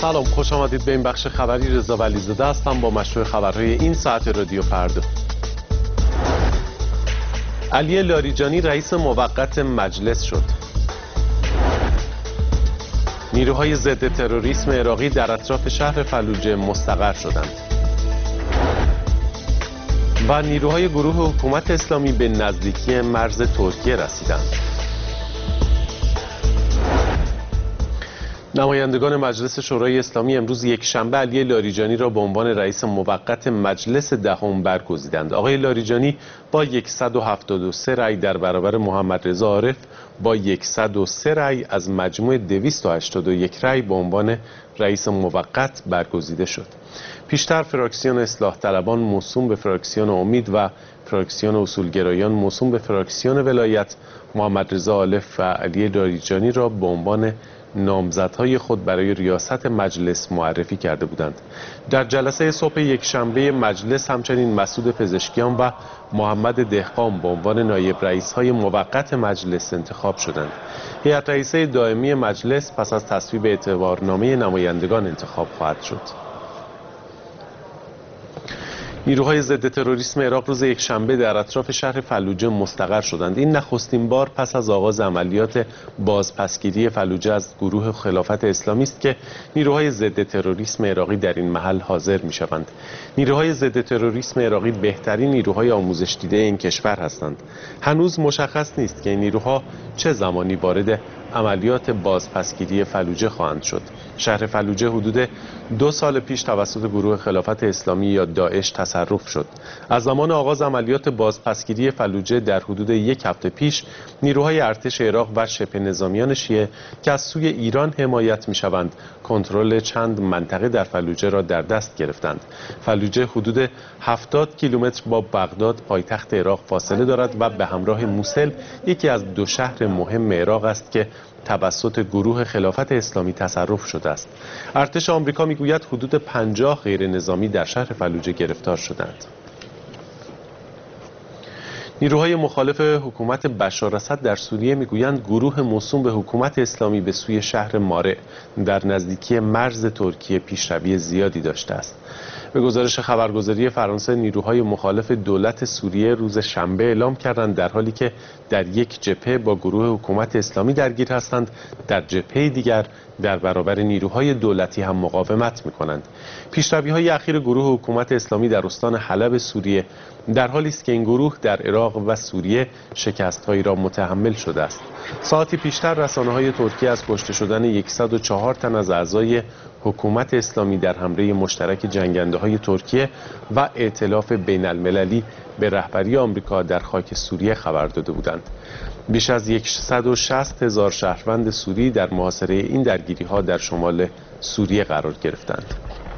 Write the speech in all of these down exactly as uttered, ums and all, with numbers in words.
سلام، خوش آمدید به این بخش خبری. رضا ولیزاده هستم با مشروع خبرهای این ساعت رادیو فردا. علی لاریجانی رئیس موقت مجلس شد. نیروهای ضد تروریسم عراقی در اطراف شهر فلوجه مستقر شدند و نیروهای گروه حکومت اسلامی به نزدیکی مرز ترکیه رسیدند. نمایندگان مجلس شورای اسلامی امروز یکشنبه علی لاریجانی را به عنوان رئیس موقت مجلس دهم برگزیدند. آقای لاریجانی با صد و هفتاد و سه رأی در برابر محمد رضا عارف با صد و سه رأی از مجموع دویست و هشتاد و یک رأی به عنوان رئیس موقت برگزیده شد. پیشتر فراکسیون اصلاح طلبان موسوم به فراکسیون امید و فراکسیون اصولگرایان موسوم به فراکسیون ولایت محمد رضا عارف و علی لاریجانی را به عنوان نامزدهای خود برای ریاست مجلس معرفی کرده بودند. در جلسه صبح یکشنبه مجلس همچنین مسعود پزشکیان و محمد دهقان به عنوان نایب رئیس‌های موقت مجلس انتخاب شدند. هیئت رئیسه دائمی مجلس پس از تصویب اعتبارنامه نمایندگان انتخاب خواهد شد. نیروهای ضد تروریسم عراق روز یکشنبه در اطراف شهر فلوجه مستقر شدند. این نخستین بار پس از آغاز عملیات بازپسگیری فلوجه از گروه خلافت اسلامی است که نیروهای ضد تروریسم عراقی در این محل حاضر می شوند. نیروهای ضد تروریسم عراقی بهترین نیروهای آموزش دیده این کشور هستند. هنوز مشخص نیست که این نیروها چه زمانی وارد عملیات بازپسگیری فلوجه خواهند شد. شهر فلوجه حدود دو سال پیش توسط گروه خلافت اسلامی یا داعش تصرف شد. از زمان آغاز عملیات بازپسگیری فلوجه در حدود یک هفته پیش نیروهای ارتش عراق و شبه نظامیان شیعه که از سوی ایران حمایت می‌شوند کنترل چند منطقه در فلوجه را در دست گرفتند. فلوجه حدود هفتاد کیلومتر با بغداد پایتخت عراق فاصله دارد و به همراه موصل یکی از دو شهر مهم عراق است که توسط گروه خلافت اسلامی تصرف شده است. ارتش آمریکا میگوید حدود پنجاه غیر نظامی در شهر فلوجه گرفتار شدند. نیروهای مخالف حکومت بشار اسد در سوریه میگویند گروه موسوم به حکومت اسلامی به سوی شهر مارع در نزدیکی مرز ترکیه پیشروی زیادی داشته است. به گزارش خبرگزاری فرانسه نیروهای مخالف دولت سوریه روز شنبه اعلام کردند در حالی که در یک جبهه با گروه حکومت اسلامی درگیر هستند، در جبهه دیگر در برابر نیروهای دولتی هم مقاومت می‌کنند. پیشروی‌های اخیر گروه حکومت اسلامی در استان حلب سوریه در حالی است که این گروه در عراق و سوریه شکست‌هایی را متحمل شده است. ساعتی پیشتر رسانه‌های ترکیه از کشته شدن صد و چهار تن از اعضای حکومت اسلامی در حمله مشترک جنگنده‌های ترکیه و ائتلاف بین‌المللی به رهبری آمریکا در خاک سوریه خبر داده بودند. بیش از صد و شصت هزار شهروند سوری در محاصره این درگیری‌ها در شمال سوریه قرار گرفتند.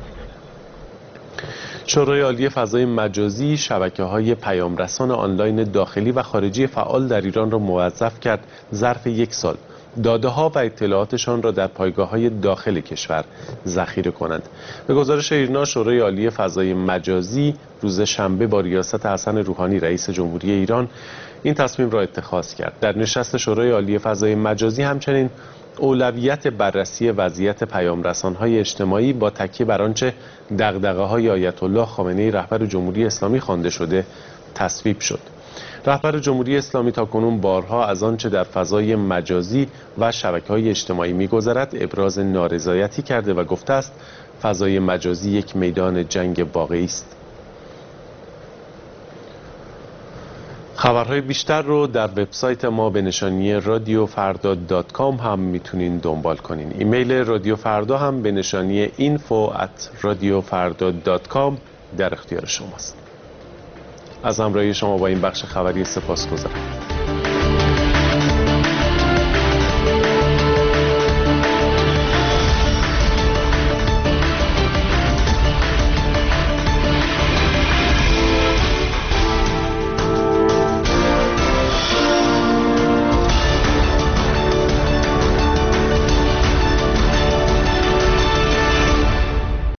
شورای عالی فضای مجازی شبکه‌های پیامرسان آنلاین داخلی و خارجی فعال در ایران را موظف کرد ظرف یک سال داده‌ها و اطلاعاتشان را در پایگاه‌های داخل کشور ذخیره کنند. به گزارش ایرنا شورای عالی فضای مجازی روز شنبه با ریاست حسن روحانی رئیس جمهوری ایران این تصمیم را اتخاذ کرد. در نشست شورای عالی فضای مجازی همچنین اولویت بررسی وضعیت پیامرسان‌های اجتماعی با تکیه بر آنچه دغدغه‌های آیت الله خامنه‌ای رهبر جمهوری اسلامی خوانده شده تصویب شد. رهبر جمهوری اسلامی تاکنون بارها از آنچه در فضای مجازی و شبکه‌های اجتماعی می‌گذرد ابراز نارضایتی کرده و گفته است فضای مجازی یک میدان جنگ واقعی است. خبرهای بیشتر رو در وبسایت ما به نشانی رادیو فردا دات کام هم میتونین دنبال کنین. ایمیل رادیو فردا هم به نشانی اینفو ات رادیو فردا دات کام در اختیار شماست. از همراهی شما با این بخش خبری سپاسگزارم.